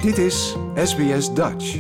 Dit is SBS Dutch.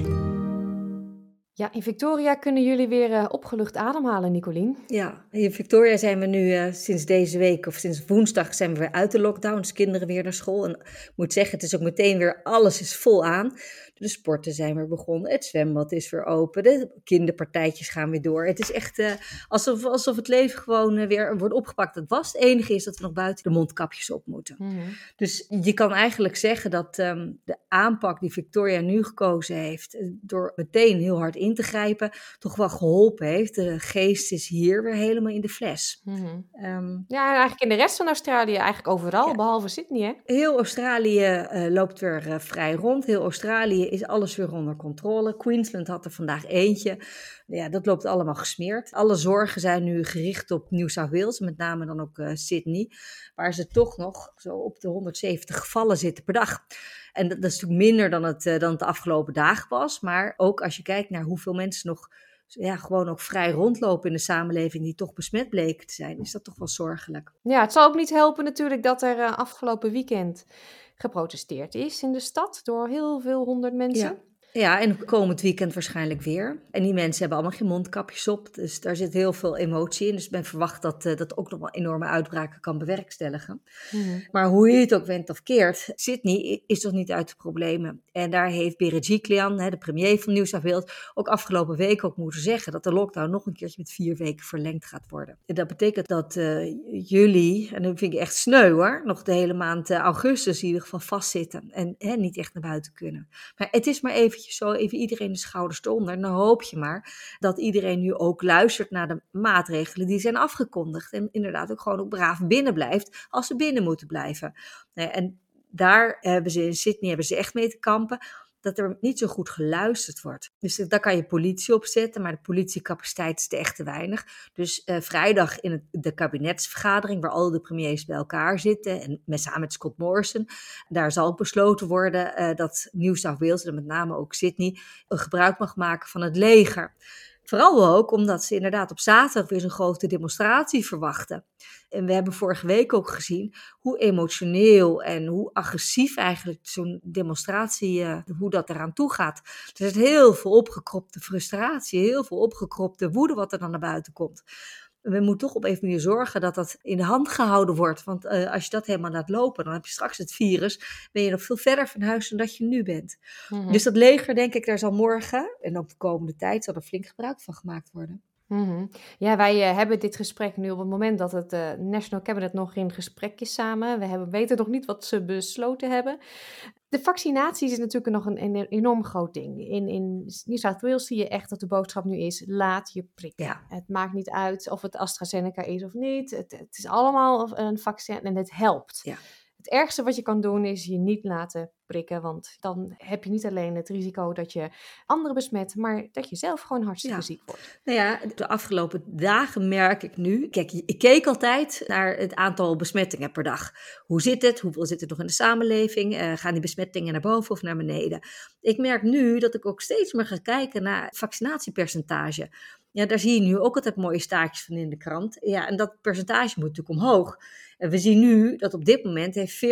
Ja, in Victoria kunnen jullie weer opgelucht ademhalen, Nicolien. Ja, in Victoria zijn we nu sinds deze week of sinds woensdag zijn we weer uit de lockdown. Dus kinderen weer naar school. En ik moet zeggen, het is ook meteen weer, alles is vol aan. De sporten zijn weer begonnen, het zwembad is weer open, de kinderpartijtjes gaan weer door. Het is echt alsof het leven gewoon weer wordt opgepakt. Het was het enige is dat we nog buiten de mondkapjes op moeten. Mm-hmm. Dus je kan eigenlijk zeggen dat de aanpak die Victoria nu gekozen heeft, door meteen heel hard in te grijpen, toch wel geholpen heeft. De geest is hier weer helemaal in de fles. Mm-hmm. Ja, eigenlijk in de rest van Australië, eigenlijk overal, behalve Sydney, hè? Heel Australië loopt weer vrij rond. Heel Australië is alles weer onder controle. Queensland had er vandaag eentje. Ja, dat loopt allemaal gesmeerd. Alle zorgen zijn nu gericht op New South Wales, met name dan ook Sydney, waar ze toch nog zo op de 170 gevallen zitten per dag. En dat is natuurlijk minder dan het de afgelopen dagen was. Maar ook als je kijkt naar hoeveel mensen nog gewoon ook vrij rondlopen in de samenleving die toch besmet bleken te zijn, is dat toch wel zorgelijk. Ja, het zal ook niet helpen natuurlijk dat er afgelopen weekend geprotesteerd is in de stad door heel veel 100 mensen. Ja, en komend weekend waarschijnlijk weer. En die mensen hebben allemaal geen mondkapjes op, dus daar zit heel veel emotie in. Dus men verwacht dat dat ook nog wel enorme uitbraken kan bewerkstelligen. Mm-hmm. Maar hoe je het ook wendt of keert, Sydney is toch niet uit de problemen. En daar heeft Berejiklian, de premier van New South Wales, ook afgelopen week ook moeten zeggen dat de lockdown nog een keertje met 4 weken verlengd gaat worden. En dat betekent dat jullie, en dat vind ik echt sneu hoor, nog de hele maand augustus in ieder geval vastzitten en niet echt naar buiten kunnen. Maar het is maar even iedereen de schouders eronder. En dan hoop je maar dat iedereen nu ook luistert naar de maatregelen die zijn afgekondigd. En inderdaad ook gewoon braaf binnen blijft als ze binnen moeten blijven. En daar hebben ze in Sydney echt mee te kampen dat er niet zo goed geluisterd wordt. Dus daar kan je politie op zetten, maar de politiecapaciteit is echt te weinig. Dus vrijdag in de kabinetsvergadering, waar al de premiers bij elkaar zitten, en samen met Scott Morrison, daar zal besloten worden dat New South Wales, en met name ook Sydney, gebruik mag maken van het leger. Vooral ook omdat ze inderdaad op zaterdag weer zo'n grote demonstratie verwachten. En we hebben vorige week ook gezien hoe emotioneel en hoe agressief eigenlijk zo'n demonstratie, hoe dat eraan toe gaat. Er is heel veel opgekropte frustratie, heel veel opgekropte woede wat er dan naar buiten komt. We moeten toch op een manier zorgen dat dat in de hand gehouden wordt. Want als je dat helemaal laat lopen, dan heb je straks het virus. Ben je nog veel verder van huis dan dat je nu bent. Mm-hmm. Dus dat leger, denk ik, daar zal morgen en ook de komende tijd zal er flink gebruik van gemaakt worden. Mm-hmm. Ja, wij hebben dit gesprek nu op het moment dat het National Cabinet nog in gesprek is samen. We weten nog niet wat ze besloten hebben. De vaccinatie is natuurlijk nog een enorm groot ding. In New South Wales zie je echt dat de boodschap nu is, laat je prikken. Ja. Het maakt niet uit of het AstraZeneca is of niet. Het is allemaal een vaccin en het helpt. Ja. Het ergste wat je kan doen is je niet laten prikken, want dan heb je niet alleen het risico dat je anderen besmet, maar dat je zelf gewoon hartstikke ziek wordt. Nou ja, de afgelopen dagen merk ik nu, kijk, ik keek altijd naar het aantal besmettingen per dag. Hoe zit het? Hoeveel zit er nog in de samenleving? Gaan die besmettingen naar boven of naar beneden? Ik merk nu dat ik ook steeds meer ga kijken naar het vaccinatiepercentage. Ja, daar zie je nu ook altijd mooie staartjes van in de krant. Ja, en dat percentage moet natuurlijk omhoog. En we zien nu dat op dit moment heeft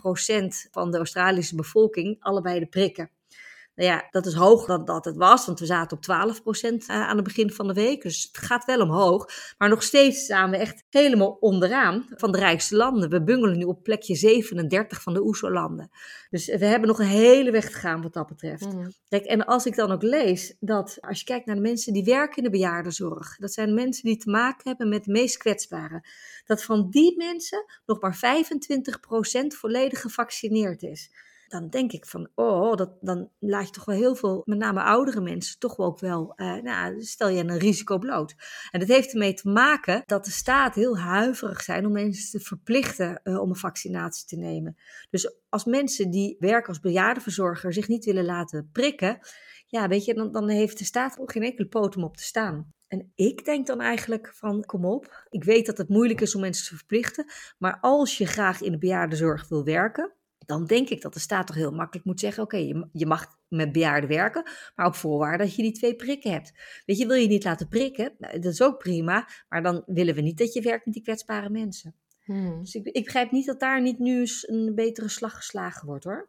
14% van de Australische bevolking allebei de prikken. Nou ja, dat is hoger dan dat het was, want we zaten op 12% aan het begin van de week. Dus het gaat wel omhoog. Maar nog steeds staan we echt helemaal onderaan van de rijkste landen. We bungelen nu op plekje 37 van de OESO-landen. Dus we hebben nog een hele weg te gaan wat dat betreft. Mm. Kijk, en als ik dan ook lees dat, als je kijkt naar de mensen die werken in de bejaardenzorg, dat zijn mensen die te maken hebben met de meest kwetsbaren, dat van die mensen nog maar 25% volledig gevaccineerd is. Dan denk ik van, dan laat je toch wel heel veel, met name oudere mensen, toch wel ook wel, stel je een risico bloot. En dat heeft ermee te maken dat de staat heel huiverig zijn om mensen te verplichten om een vaccinatie te nemen. Dus als mensen die werken als bejaardenverzorger zich niet willen laten prikken, ja, weet je, dan heeft de staat ook geen enkele poot om op te staan. En ik denk dan eigenlijk van, kom op, ik weet dat het moeilijk is om mensen te verplichten, maar als je graag in de bejaardenzorg wil werken, dan denk ik dat de staat toch heel makkelijk moet zeggen, oké, je mag met bejaarden werken, maar op voorwaarde dat je die 2 prikken hebt. Weet je, wil je niet laten prikken, dat is ook prima, maar dan willen we niet dat je werkt met die kwetsbare mensen. Dus ik begrijp niet dat daar niet nu eens een betere slag geslagen wordt, hoor.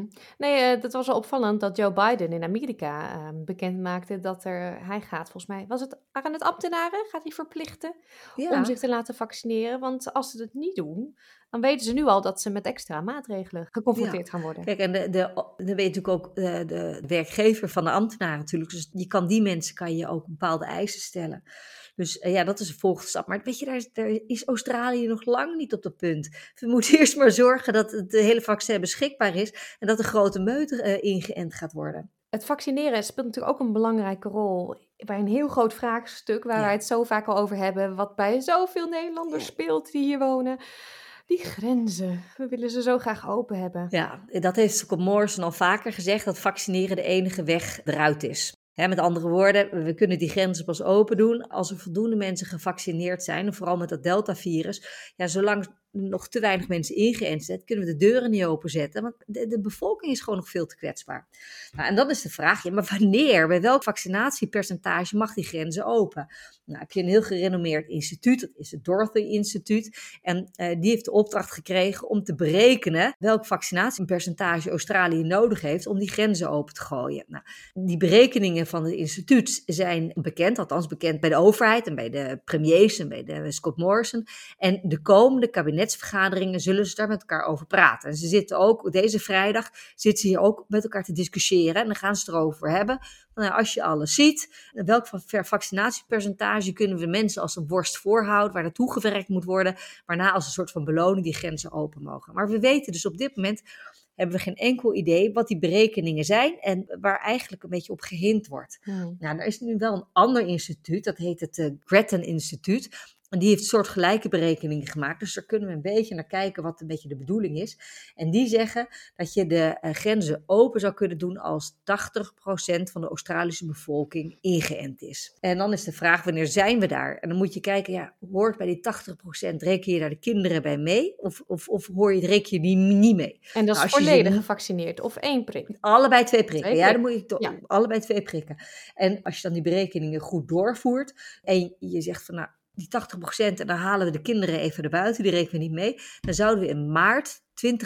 Nee, dat was wel opvallend dat Joe Biden in Amerika bekend maakte dat hij gaat, volgens mij, was het aan het ambtenaren, gaat hij verplichten om zich te laten vaccineren. Want als ze het niet doen, dan weten ze nu al dat ze met extra maatregelen geconfronteerd gaan worden. Kijk, en dan weet natuurlijk ook de werkgever van de ambtenaren natuurlijk. Dus die mensen kan je ook bepaalde eisen stellen. Dus dat is de volgende stap. Maar weet je, daar is Australië nog lang niet op dat punt. We moeten eerst maar zorgen dat het hele vaccin beschikbaar is en dat de grote meute ingeënt gaat worden. Het vaccineren speelt natuurlijk ook een belangrijke rol bij een heel groot vraagstuk waar wij het zo vaak al over hebben, wat bij zoveel Nederlanders speelt die hier wonen. Die grenzen, we willen ze zo graag open hebben. Ja, dat heeft Scott Morrison al vaker gezegd, dat vaccineren de enige weg eruit is. Met andere woorden, we kunnen die grenzen pas open doen als er voldoende mensen gevaccineerd zijn. En vooral met dat Delta-virus. Ja, zolang nog te weinig mensen ingeënt zijn, kunnen we de deuren niet openzetten. Want de bevolking is gewoon nog veel te kwetsbaar. Nou, en dan is de vraag, maar wanneer, bij welk vaccinatiepercentage mag die grenzen open? Nou, heb je een heel gerenommeerd instituut, dat is het Dorothy Instituut. En die heeft de opdracht gekregen om te berekenen welk vaccinatiepercentage Australië nodig heeft om die grenzen open te gooien. Nou, die berekeningen van het instituut zijn bekend, althans bekend bij de overheid en bij de premiers en bij de Scott Morrison. En de komende kabinetsvergaderingen zullen ze daar met elkaar over praten. En ze zitten ook, deze vrijdag zitten ze hier ook met elkaar te discussiëren. En dan gaan ze het erover hebben. Nou, als je alles ziet, welk vaccinatiepercentage kunnen we de mensen als een worst voorhouden, waar naartoe gewerkt moet worden, waarna als een soort van beloning die grenzen open mogen. Maar we weten dus op dit moment, hebben we geen enkel idee wat die berekeningen zijn en waar eigenlijk een beetje op gehind wordt. Nou, er is nu wel een ander instituut, dat heet het Grattan Instituut. En die heeft soortgelijke berekeningen gemaakt. Dus daar kunnen we een beetje naar kijken wat een beetje de bedoeling is. En die zeggen dat je de grenzen open zou kunnen doen als 80% van de Australische bevolking ingeënt is. En dan is de vraag, wanneer zijn we daar? En dan moet je kijken, hoort bij die 80%, reken je daar de kinderen bij mee? Of reken je die niet mee? En dat is volledig gevaccineerd of 1 prik? Allebei 2 prikken. Ja, dan moet je toch allebei 2 prikken. En als je dan die berekeningen goed doorvoert en je zegt van die 80% en dan halen we de kinderen even erbuiten, die rekenen we niet mee. Dan zouden we in maart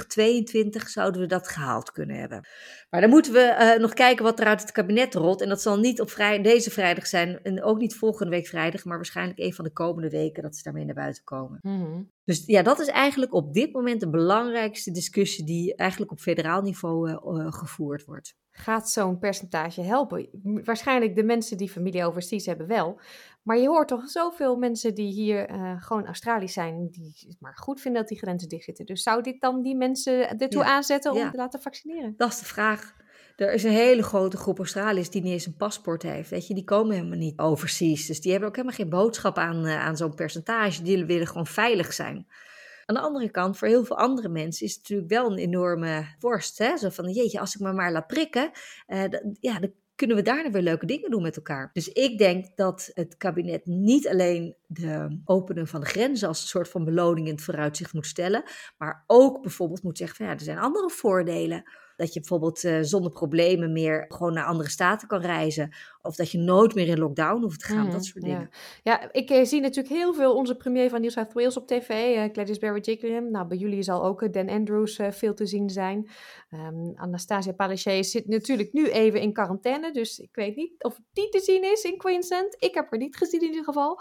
2022 zouden we dat gehaald kunnen hebben. Maar dan moeten we nog kijken wat er uit het kabinet rolt. En dat zal niet op deze vrijdag zijn en ook niet volgende week vrijdag, maar waarschijnlijk een van de komende weken dat ze daarmee naar buiten komen. Dus dat is eigenlijk op dit moment de belangrijkste discussie die eigenlijk op federaal niveau gevoerd wordt. Gaat zo'n percentage helpen? Waarschijnlijk de mensen die familie overseas hebben wel. Maar je hoort toch zoveel mensen die hier gewoon Australisch zijn, die het maar goed vinden dat die grenzen dicht zitten. Dus zou dit dan die mensen ertoe aanzetten om te laten vaccineren? Dat is de vraag. Er is een hele grote groep Australiërs die niet eens een paspoort heeft. Weet je, die komen helemaal niet overseas. Dus die hebben ook helemaal geen boodschap aan zo'n percentage. Die willen gewoon veilig zijn. Aan de andere kant, voor heel veel andere mensen is het natuurlijk wel een enorme worst. Hè? Zo van, jeetje, als ik me maar laat prikken, dan kunnen we daarna weer leuke dingen doen met elkaar. Dus ik denk dat het kabinet niet alleen de openen van de grenzen als een soort van beloning in het vooruitzicht moet stellen, maar ook bijvoorbeeld moet zeggen van er zijn andere voordelen. Dat je bijvoorbeeld zonder problemen meer gewoon naar andere staten kan reizen. Of dat je nooit meer in lockdown hoeft te gaan, dat soort dingen. Ja, ik zie natuurlijk heel veel onze premier van New South Wales op tv, Gladys Berejiklian. Nou, bij jullie zal ook Dan Andrews veel te zien zijn. Anastasia Palaszczuk zit natuurlijk nu even in quarantaine, dus ik weet niet of die te zien is in Queensland. Ik heb haar niet gezien in ieder geval.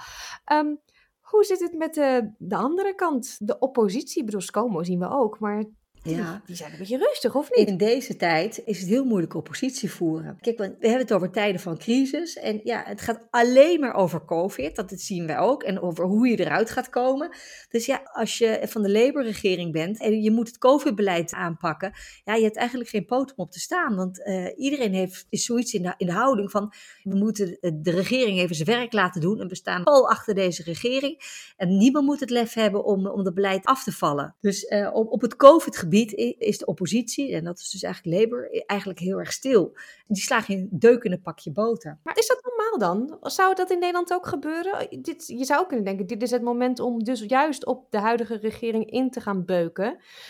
Hoe zit het met de andere kant? De oppositie, ik bedoel, ScoMo zien we ook, maar die zijn een beetje rustig, of niet? In deze tijd is het heel moeilijk oppositie voeren. Kijk, we hebben het over tijden van crisis. En het gaat alleen maar over COVID. Dat zien wij ook. En over hoe je eruit gaat komen. Dus als je van de Labour-regering bent en je moet het COVID-beleid aanpakken. Je hebt eigenlijk geen poot om op te staan. Want iedereen is zoiets in de houding van, we moeten de regering even zijn werk laten doen. En we staan al achter deze regering. En niemand moet het lef hebben om dat beleid af te vallen. Dus op het COVID-gebied is de oppositie, en dat is dus eigenlijk Labour, eigenlijk heel erg stil. Die slagen in deuk in een pakje boter. Maar is dat normaal dan? Zou dat in Nederland ook gebeuren? Je zou kunnen denken, dit is het moment om dus juist op de huidige regering in te gaan beuken.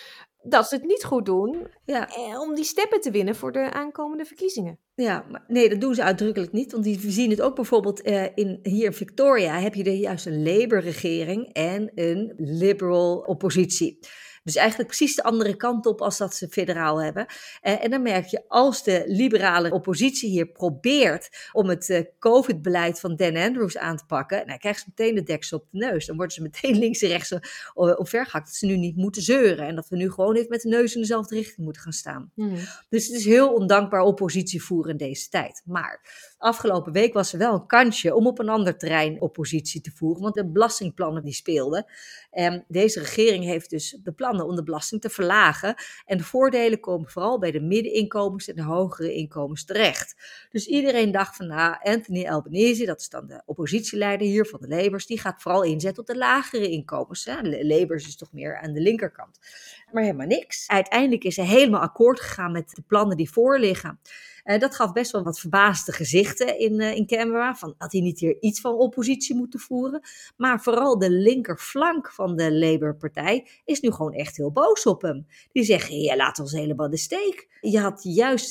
dat ze het niet goed doen om die stemmen te winnen voor de aankomende verkiezingen. Ja, maar nee, dat doen ze uitdrukkelijk niet. Want we zien het ook bijvoorbeeld hier in Victoria heb je juist een Labour-regering en een Liberal oppositie. Dus eigenlijk precies de andere kant op als dat ze federaal hebben. En dan merk je, als de liberale oppositie hier probeert om het COVID-beleid van Dan Andrews aan te pakken, dan krijgen ze meteen de deksel op de neus. Dan worden ze meteen links en rechts omvergehakt. Dat ze nu niet moeten zeuren en dat we nu gewoon even met de neus in dezelfde richting moeten gaan staan. Dus het is heel ondankbaar oppositie voeren in deze tijd. Maar afgelopen week was er wel een kansje om op een ander terrein oppositie te voeren, want de belastingplannen die speelden. Deze regering heeft dus de plannen om de belasting te verlagen. En de voordelen komen vooral bij de middeninkomens en de hogere inkomens terecht. Dus iedereen dacht van, Anthony Albanese, dat is dan de oppositieleider hier van de Labours, die gaat vooral inzetten op de lagere inkomens. Labours is toch meer aan de linkerkant. Maar helemaal niks. Uiteindelijk is hij helemaal akkoord gegaan met de plannen die voorliggen. Dat gaf best wel wat verbaasde gezichten in Canberra. Van had hij niet hier iets van oppositie moeten voeren. Maar vooral de linkerflank van de Labour-partij is nu gewoon echt heel boos op hem. Die zeggen, je laat ons helemaal in de steek. Je had juist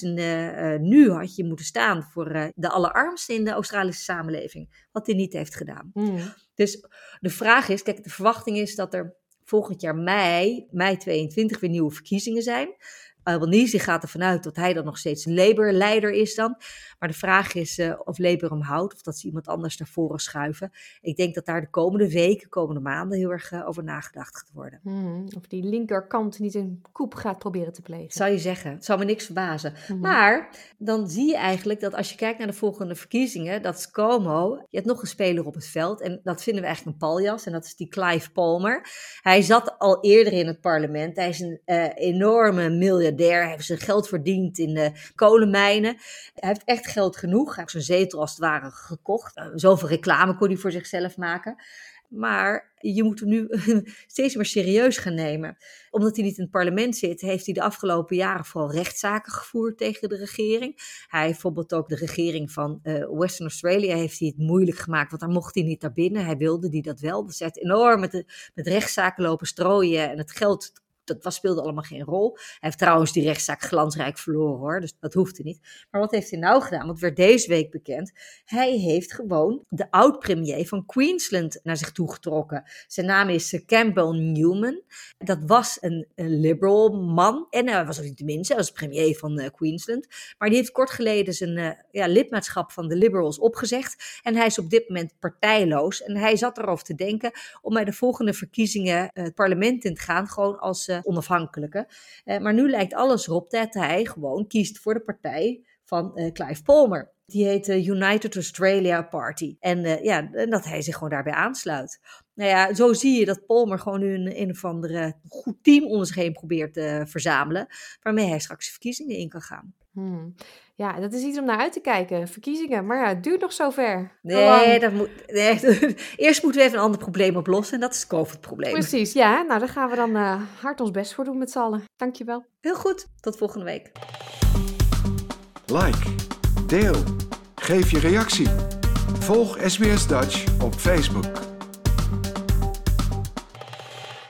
nu had je moeten staan voor de allerarmsten in de Australische samenleving. Wat hij niet heeft gedaan. Dus de vraag is, kijk, de verwachting is dat er volgend jaar mei 22 weer nieuwe verkiezingen zijn. Albanese gaat ervan uit dat hij dan nog steeds Labour-leider is dan. Maar de vraag is of Labour hem houdt of dat ze iemand anders naar voren schuiven. Ik denk dat daar de komende weken, komende maanden heel erg over nagedacht gaat worden. Of die linkerkant niet een coup gaat proberen te plegen. Zou je zeggen. Het zou me niks verbazen. Maar dan zie je eigenlijk dat als je kijkt naar de volgende verkiezingen, dat ScoMo, je hebt nog een speler op het veld. En dat vinden we eigenlijk een paljas. En dat is die Clive Palmer. Hij zat al eerder in het parlement. Hij is een enorme miljardair. Hij heeft zijn geld verdiend in de kolenmijnen. Hij heeft echt geld genoeg. Hij heeft zijn zetel als het ware gekocht. Zoveel reclame kon hij voor zichzelf maken. Maar je moet hem nu steeds meer serieus gaan nemen. Omdat hij niet in het parlement zit, heeft hij de afgelopen jaren vooral rechtszaken gevoerd tegen de regering. Hij heeft bijvoorbeeld ook de regering van Western Australia heeft hij het moeilijk gemaakt, want daar mocht hij niet naar binnen. Hij wilde die dat wel. Dus hij heeft enorm met rechtszaken lopen strooien en het geld, dat speelde allemaal geen rol. Hij heeft trouwens die rechtszaak glansrijk verloren hoor, dus dat hoefde niet. Maar wat heeft hij nou gedaan? Want werd deze week bekend. Hij heeft gewoon de oud-premier van Queensland naar zich toe getrokken. Zijn naam is Campbell Newman. Dat was een liberal man. En hij was ook niet de minste, hij was premier van Queensland. Maar die heeft kort geleden zijn lidmaatschap van de Liberals opgezegd. En hij is op dit moment partijloos. En hij zat erover te denken om bij de volgende verkiezingen het parlement in te gaan. Gewoon als onafhankelijke. Maar nu lijkt alles erop dat hij gewoon kiest voor de partij van Clive Palmer. Die heet United Australia Party. En dat hij zich gewoon daarbij aansluit. Nou ja, zo zie je dat Palmer gewoon nu een of andere goed team om zich heen probeert te verzamelen. Waarmee hij straks de verkiezingen in kan gaan. Ja, dat is iets om naar uit te kijken. Verkiezingen, maar ja, het duurt nog zover. Eerst moeten we even een ander probleem oplossen en dat is het COVID-probleem. Precies, ja. Nou, daar gaan we dan hard ons best voor doen met z'n allen. Dankjewel. Heel goed, tot volgende week. Like, deel, geef je reactie. Volg SBS Dutch op Facebook.